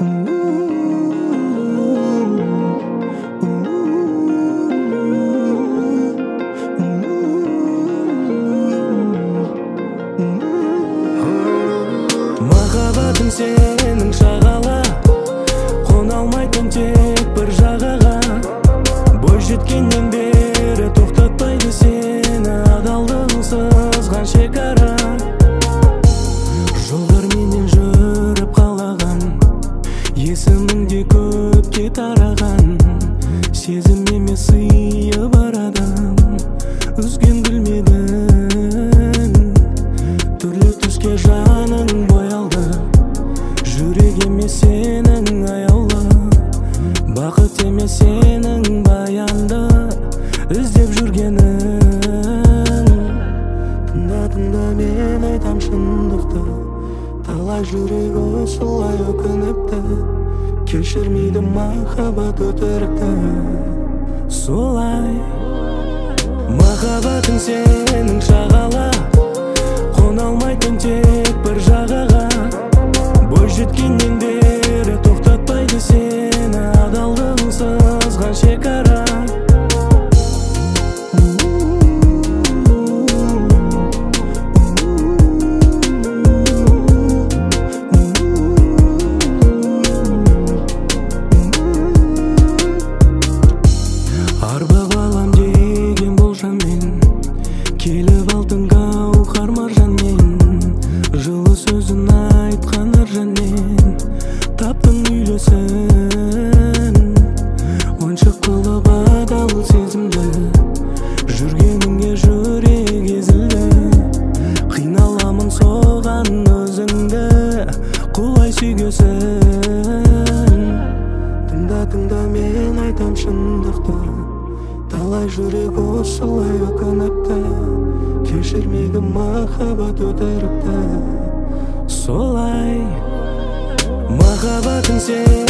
Махаббатым сенің шағала, қона алмайтын тек бір жағаға. Бой жеткеннен бері тоқтатпайды сені адалдығың сызған шекара. Жолдар менен жүріп қалаған, есіміңде көпке тараған. Сезім емес сыйы бар адам, үзген білмедің. Түрлі түске жаның боялды, жүрек емес сенің аяулы. Бақыт емес сенің баянды іздеп жүргенің. Тыңда мен айтам шындықты, талай жүрек осылай өкініпті. Кешірмейді махаббат өтірікті. Солай махаббатың сенің шағала, қона алмайтын тек бір жағаға. Бой жеткеннен бері тоқтатпайды сені адалдығың сызған шекара. Арбап алам деген болжаммен, келіп алдың гауһар маржанмен. Жылы сөзін айтқан ыржанмен, таптың үйлесін. Ойыншық қылып адал сезімді, жүргеніңе жүрек езілді. Қиналамын соған өзіңді, құлай сүйгесін. Тыңда мен айтам шындықты, талай жүрек осылай өкініпті. Кешірмейді махаббат өтірікті. Солай махаббатың сен